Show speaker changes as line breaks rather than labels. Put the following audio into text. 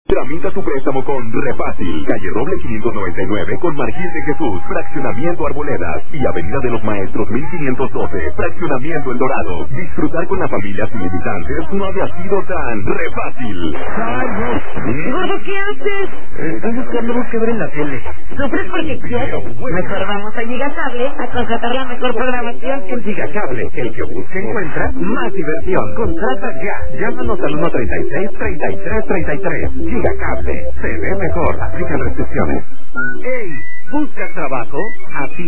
Tramita tu préstamo con Refácil, calle Roble 599 con Marqués de Jesús, Fraccionamiento Arboledas y Avenida de los Maestros 1512, Fraccionamiento El Dorado. Disfrutar con la familia sin limitantes no había sido tan Refácil.
¡Ay, no! Gordo, ¿qué haces? Estoy buscando algo que ver en la tele.
¿Sufres porque quieres? Mejor vamos a Gigacable a contratar la mejor programación.
En Gigacable, el que busca encuentra más diversión. Contrata ya. Llámanos al 136-3333. Gigacable. Se ve mejor. Aplican restricciones. ¡Ey! ¿Buscas trabajo? Así